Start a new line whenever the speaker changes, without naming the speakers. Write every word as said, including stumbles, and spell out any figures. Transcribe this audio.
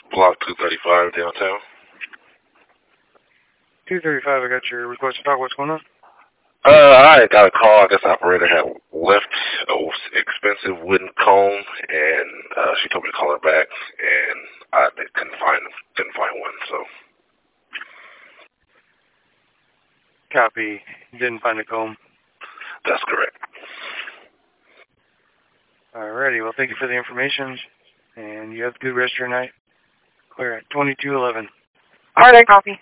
Block two thirty-five downtown.
two thirty-five, I got your request to talk. What's going on?
Uh, I got a call. I guess the operator had left an expensive wooden comb, and uh, she told me to call her back, and I couldn't find couldn't find one. So.
Copy. Didn't find a comb.
That's correct.
Alrighty. Well, thank you for the information, and you have a good rest of your night. Clear at twenty-two eleven.
Alright, copy.